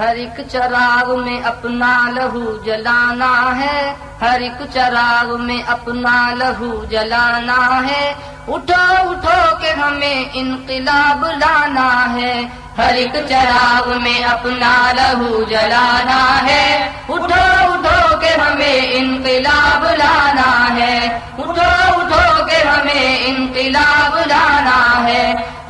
ہر ایک چراغ میں اپنا لہو جلانا ہے، ہر ایک چراغ میں اپنا لہو جلانا ہے، اٹھو اٹھو کہ ہمیں انقلاب لانا ہے، ہر ایک چراغ میں اپنا لہو جلانا ہے، اٹھو اٹھو کہ ہمیں انقلاب لانا ہے، اٹھو اٹھو کہ ہمیں انقلاب لانا ہے۔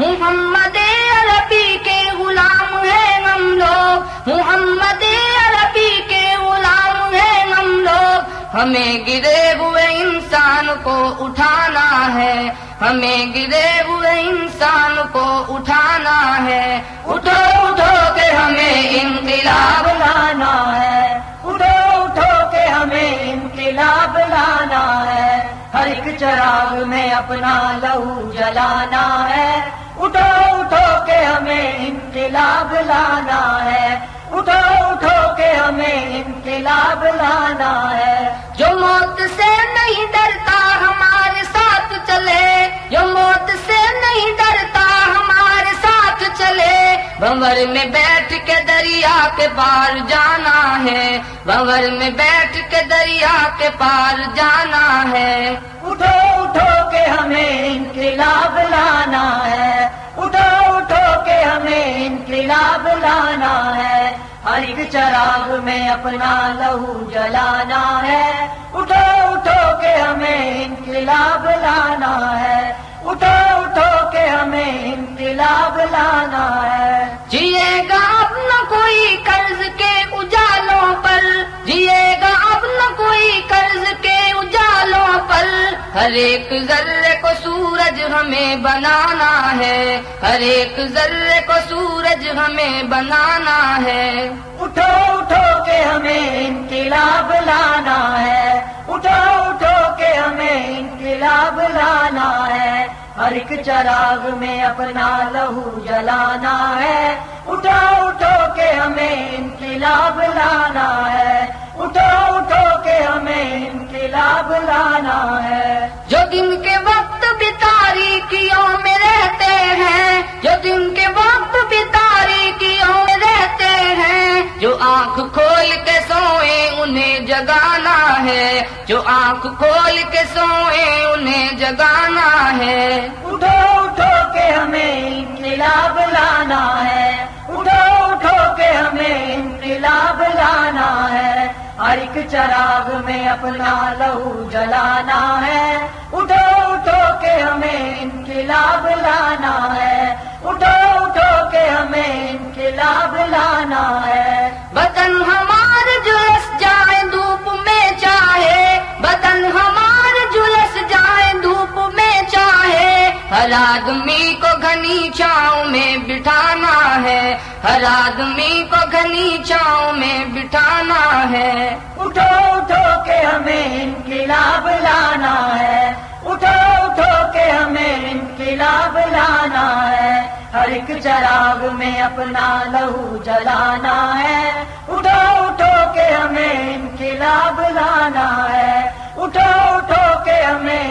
محمد عربی کے غلام ہیں ہم لوگ، محمد عربی کے غلام ہیں ہم لوگ، ہمیں گرے ہوئے انسان کو اٹھانا ہے، ہمیں گرے ہوئے انسان کو اٹھانا ہے، اٹھو اٹھو کہ ہمیں انقلاب لانا ہے، اٹھو اٹھو کہ ہمیں انقلاب لانا ہے، ہر ایک چراغ میں اپنا لہو جلانا ہے، اٹھو اٹھو کہ ہمیں انقلاب لانا ہے، اٹھو اٹھو کہ ہمیں انقلاب لانا ہے۔ جو موت سے نہیں ڈرتا ہمارے ساتھ چلے، جو موت سے نہیں ڈرتا ہمارے ساتھ چلے، بھنور میں بیٹھ کے دریا کے پار جانا ہے، بھنور میں بیٹھ کے دریا کے پار جانا ہے۔ اٹھو اٹھو کہ ہمیں انقلاب لانا ہے، اٹھو اٹھو کہ ہمیں انقلاب لانا ہے، ہر ایک چراغ میں اپنا لہو جلانا ہے، اٹھو اٹھو کہ ہمیں انقلاب لانا ہے، اٹھو اٹھو کہ ہمیں انقلاب لانا ہے۔ جیے گا اب نہ کوئی قرض کے اجالوں پر، جیے گا اب نہ کوئی قرض کے اجالوں پر، ہر ایک ذرے کو سورج ہمیں بنانا ہے، ہر ایک ذرے کو سورج ہمیں بنانا ہے۔ اٹھو اٹھو کہ ہمیں انقلاب لانا ہے، اٹھو اٹھو کہ ہمیں انقلاب لانا ہے، ہر ایک چراغ میں اپنا لہو جلانا ہے، اٹھو اٹھو کہ ہمیں انقلاب لانا ہے، اٹھو اٹھو کہ ہمیں انقلاب لانا ہے۔ جو دن کے وقت بھی تاریکیوں میں رہتے ہیں، جو دن کے وقت بھی تاریکیوں میں رہتے ہیں، جو آنکھ کھول کے سوئیں انہیں جگانا ہے، جو آنکھ کھول کے سوئیں انہیں جگانا ہے۔ اٹھو اٹھو کہ ہمیں انقلاب لانا ہے، اٹھو اٹھو کہ ہمیں انقلاب لانا ہے، ہر ایک چراغ میں اپنا لہو جلانا ہے، اٹھو اٹھو کہ ہمیں انقلاب لانا ہے، اٹھو اٹھو کہ ہمیں انقلاب لانا ہے۔ بدن ہمارے جلس جائے دھوپ میں چاہے، بدن ہمارے جلس جائے دھوپ میں چاہے، ہر آدمی کو گھنی چھاؤں میں بٹھانا ہے، ہر آدمی کو گھنی چھاؤں میں بٹھانا ہے۔ اٹھو اٹھو کہ ہمیں انقلاب لانا ہے، اٹھو اٹھو کہ ہمیں انقلاب لانا ہے، ہر ایک چراغ میں اپنا لہو جلانا ہے، اٹھو اٹھو کہ ہمیں انقلاب لانا ہے، اٹھو اٹھو کہ ہمیں